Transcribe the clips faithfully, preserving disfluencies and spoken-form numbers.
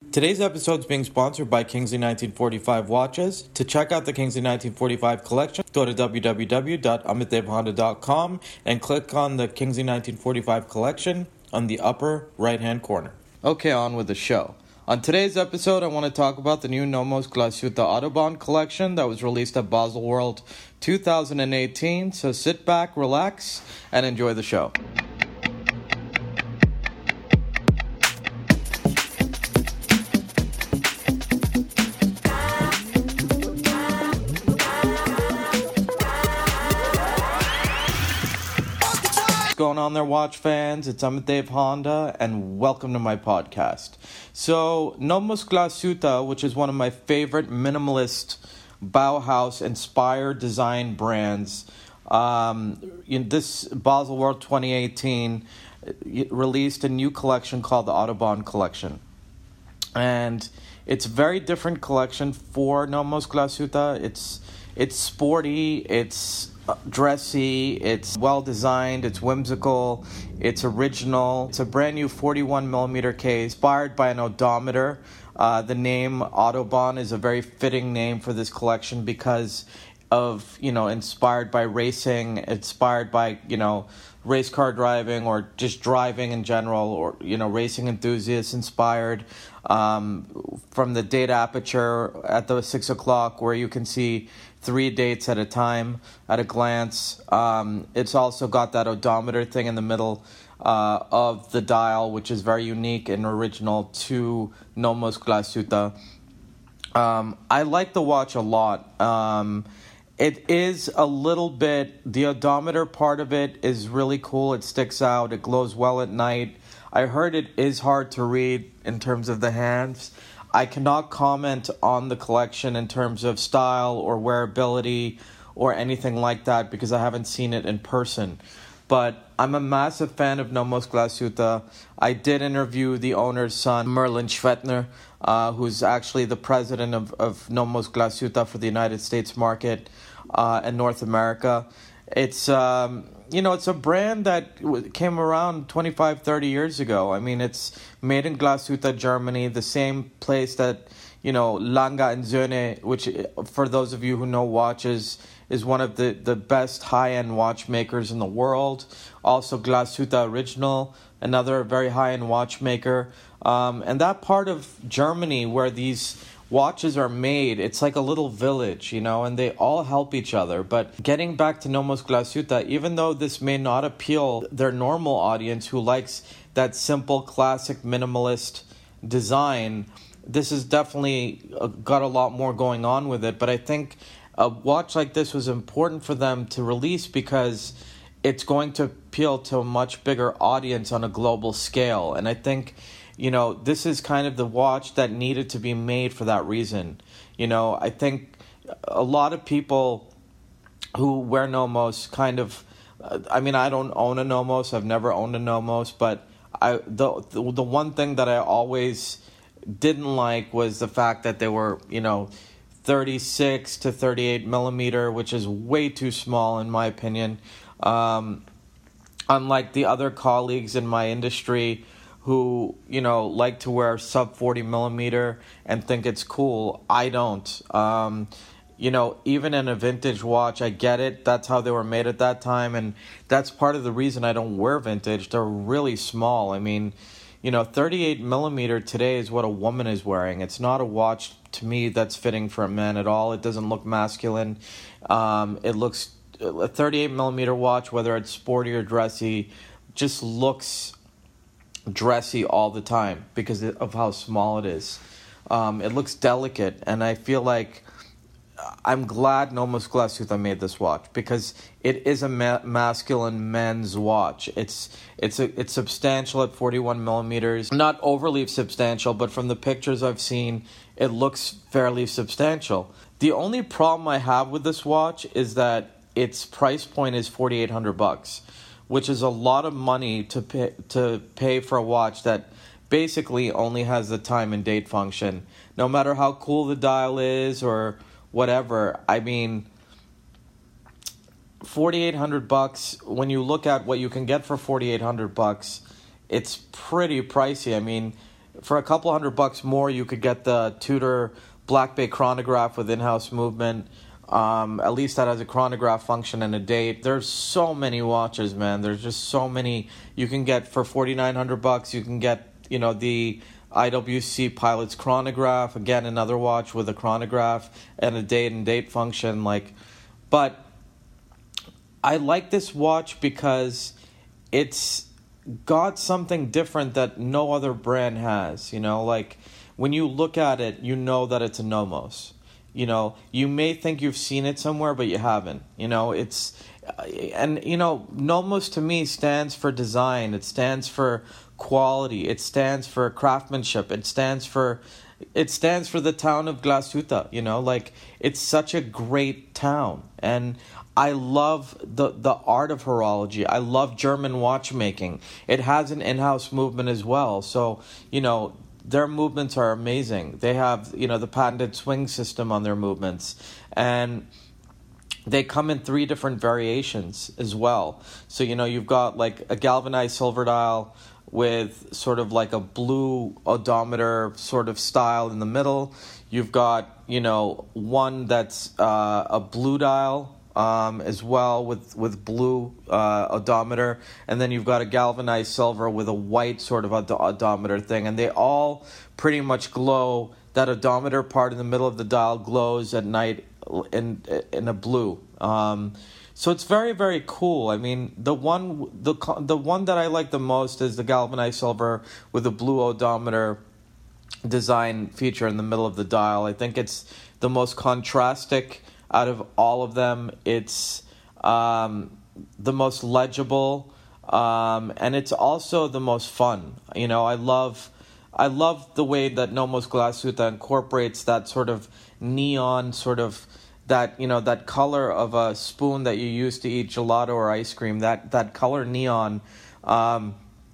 Today's episode is being sponsored by Kingsley nineteen forty-five Watches. To check out the Kingsley nineteen forty-five collection, go to w w w dot amitdev honda dot com and click on the Kingsley nineteen forty-five collection on the upper right-hand corner. Okay, on with the show. On today's episode, I want to talk about the new Nomos Glashütte Autobahn collection that was released at Basel World two thousand eighteen. So sit back, relax, and enjoy the show. Going on there, watch fans? It's Amitdev Honda, and welcome to my podcast. So, Nomos Glashütte, which is one of my favorite minimalist Bauhaus-inspired design brands, um, in this Basel World twenty eighteen released a new collection called the Autobahn Collection, and it's a very different collection for Nomos Glashütte. It's it's sporty, it's dressy, it's well designed, it's whimsical, it's original. It's a brand new forty-one millimeter case inspired by an odometer. Uh, the name Autobahn is a very fitting name for this collection because of, you know, inspired by racing, inspired by, you know, race car driving or just driving in general, or, you know, racing enthusiasts inspired um, from the date aperture at the six o'clock where you can see three dates at a time at a glance. Um, it's also got that odometer thing in the middle uh, of the dial, which is very unique and original to Nomos Glashütte. Um, I like the watch a lot. Um, it is a little bit, the odometer part of it is really cool. It sticks out. It glows well at night. I heard it is hard to read in terms of the hands. I cannot comment on the collection in terms of style or wearability or anything like that because I haven't seen it in person. But I'm a massive fan of Nomos Glashütte. I did interview the owner's son, Merlin Schwettner, uh, who's actually the president of, of Nomos Glashütte for the United States market uh, and North America. It's, um, you know, it's a brand that came around twenty-five, thirty years ago. I mean, it's made in Glashütte, Germany, the same place that, you know, Lange and Söhne, which for those of you who know watches, is one of the, the best high-end watchmakers in the world. Also Glashütte Original, another very high-end watchmaker. Um, and that part of Germany where these watches are made, it's like a little village, you know, and they all help each other. But getting back to Nomos Glashütte, even though this may not appeal their normal audience who likes that simple, classic, minimalist design, this has definitely got a lot more going on with it. But I think a watch like this was important for them to release because it's going to appeal to a much bigger audience on a global scale. And I think, you know, this is kind of the watch that needed to be made for that reason. You know, I think a lot of people who wear Nomos kind of, I mean, I don't own a Nomos. I've never owned a Nomos, but I the the one thing that I always didn't like was the fact that they were, you know, thirty-six to thirty-eight millimeter, which is way too small in my opinion. Um, unlike the other colleagues in my industry who, you know, like to wear sub forty millimeter and think it's cool, I don't. Um, you know, even in a vintage watch, I get it. That's how they were made at that time, and that's part of the reason I don't wear vintage. They're really small. I mean, you know, thirty-eight millimeter today is what a woman is wearing. It's not a watch, to me, that's fitting for a man at all. It doesn't look masculine. Um, it looks, a thirty-eight millimeter watch, whether it's sporty or dressy, just looks dressy all the time because of how small it is. Um, it looks delicate, and I feel like I'm glad Nomos Glashütte made this watch because it is a ma- masculine men's watch. It's it's a, it's substantial at forty-one millimeters, not overly substantial, but from the pictures I've seen, it looks fairly substantial. The only problem I have with this watch is that its price point is forty-eight hundred bucks, which is a lot of money to pay, to pay for a watch that basically only has the time and date function. No matter how cool the dial is or whatever, I mean, forty-eight hundred bucks, when you look at what you can get for forty-eight hundred bucks, it's pretty pricey. I mean, for a couple hundred bucks more, you could get the Tudor Black Bay chronograph with in-house movement. Um, at least that has a chronograph function and a date. There's so many watches, man. There's just so many. You can get for forty-nine hundred bucks. You can get, you know, the I W C Pilot's chronograph. Again, another watch with a chronograph and a date and date function. Like, but I like this watch because it's got something different that no other brand has. You know, like when you look at it, you know that it's a Nomos. You know, you may think you've seen it somewhere, but you haven't. You know, it's, and, you know, Nomos to me stands for design. It stands for quality. It stands for craftsmanship. It stands for, it stands for the town of Glashütte, you know, like, it's such a great town. And I love the, the art of horology. I love German watchmaking. It has an in-house movement as well. So, you know, their movements are amazing. They have, you know, the patented swing system on their movements. And they come in three different variations as well. So, you know, you've got like a galvanized silver dial with sort of like a blue odometer sort of style in the middle. You've got, you know, one that's uh, a blue dial um, as well with, with blue uh, odometer. And then you've got a galvanized silver with a white sort of od- odometer thing. And they all pretty much glow. That odometer part in the middle of the dial glows at night in in a blue. Um, so it's very, very cool. I mean, the one the the one that I like the most is the galvanized silver with the blue odometer design feature in the middle of the dial. I think it's the most contrastic out of all of them. It's um, the most legible, um, and it's also the most fun. You know, I love I love the way that Nomos Glashütte incorporates that sort of neon sort of that, you know, that color of a spoon that you use to eat gelato or ice cream, that that color neon, um,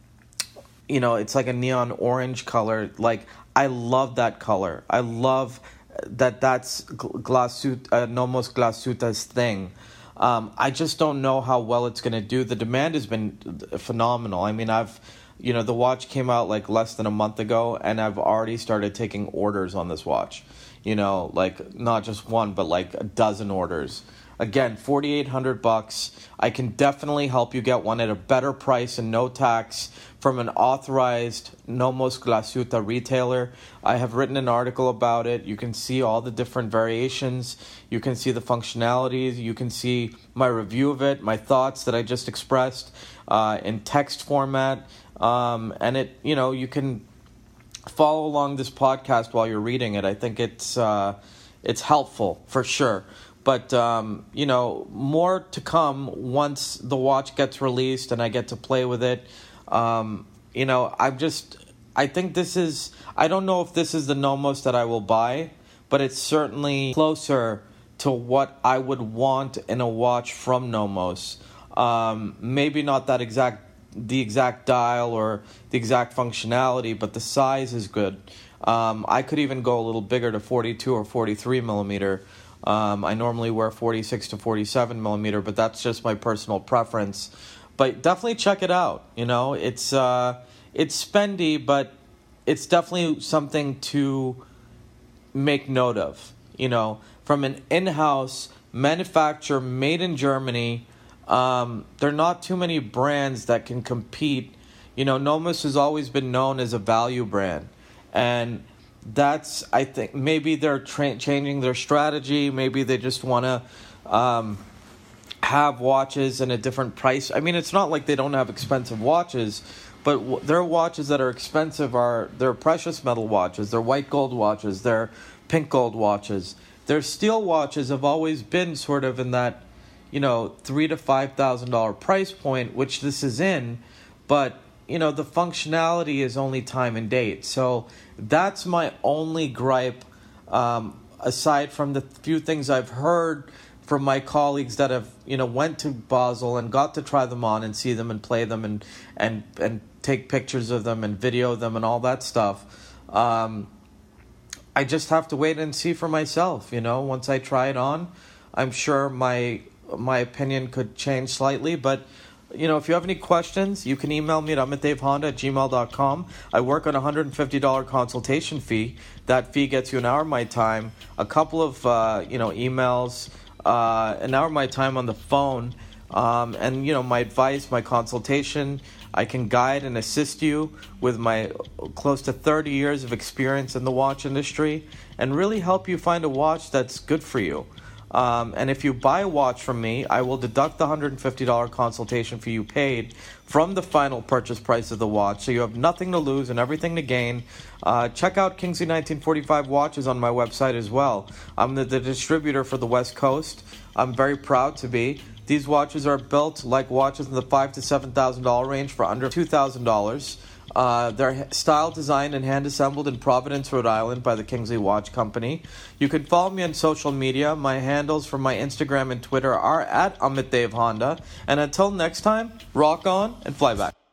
you know, it's like a neon orange color. Like, I love that color. I love that that's Glashütte, uh, Nomos Glashütte's thing. Um, I just don't know how well it's going to do. The demand has been phenomenal. I mean, I've, you know, the watch came out like less than a month ago, and I've already started taking orders on this watch. You know, like not just one, but like a dozen orders. Again, forty-eight hundred bucks. I can definitely help you get one at a better price and no tax from an authorized Nomos Glashütte retailer. I have written an article about it. You can see all the different variations. You can see the functionalities. You can see my review of it, my thoughts that I just expressed uh, in text format. Um, and it, you know, you can follow along this podcast while you're reading it. I think it's uh, it's helpful for sure. But, um, you know, more to come once the watch gets released and I get to play with it. Um, you know, I'm just, I think this is, I don't know if this is the Nomos that I will buy, but it's certainly closer to what I would want in a watch from Nomos. Um, maybe not that exact, the exact dial or the exact functionality, but the size is good. Um, I could even go a little bigger to forty-two or forty-three millimeter. Um, I normally wear forty-six to forty-seven millimeter, but that's just my personal preference. But definitely check it out. You know, it's uh, it's spendy, but it's definitely something to make note of. You know, from an in-house manufacturer made in Germany, um, there are not too many brands that can compete. You know, Nomos has always been known as a value brand, and that's, I think, maybe they're tra- changing their strategy. Maybe they just want to um, have watches in a different price. I mean, it's not like they don't have expensive watches, but w- their watches that are expensive are their precious metal watches, their white gold watches, their pink gold watches. Their steel watches have always been sort of in that, you know, three to five thousand dollar price point, which this is in, but you know, the functionality is only time and date. So that's my only gripe, um, aside from the few things I've heard from my colleagues that have, you know, went to Basel and got to try them on and see them and play them and and, and take pictures of them and video them and all that stuff. Um, I just have to wait and see for myself, you know. Once I try it on, I'm sure my my opinion could change slightly, but you know, if you have any questions, you can email me at amitdavehonda at gmail dot com. I work on a one hundred fifty dollars consultation fee. That fee gets you an hour of my time, a couple of, uh, you know, emails, uh, an hour of my time on the phone, um, and, you know, my advice, my consultation. I can guide and assist you with my close to thirty years of experience in the watch industry and really help you find a watch that's good for you. Um, and if you buy a watch from me, I will deduct the one hundred fifty dollars consultation fee you paid from the final purchase price of the watch, so you have nothing to lose and everything to gain. Uh, check out Kingsley nineteen forty-five watches on my website as well. I'm the, the distributor for the West Coast. I'm very proud to be. These watches are built like watches in the five thousand to seven thousand dollars range for under two thousand dollars. Uh, they're style designed and hand assembled in Providence, Rhode Island by the Kingsley Watch Company. You can follow me on social media. My handles for my Instagram and Twitter are at Amit Dave Honda. And until next time, rock on and fly back.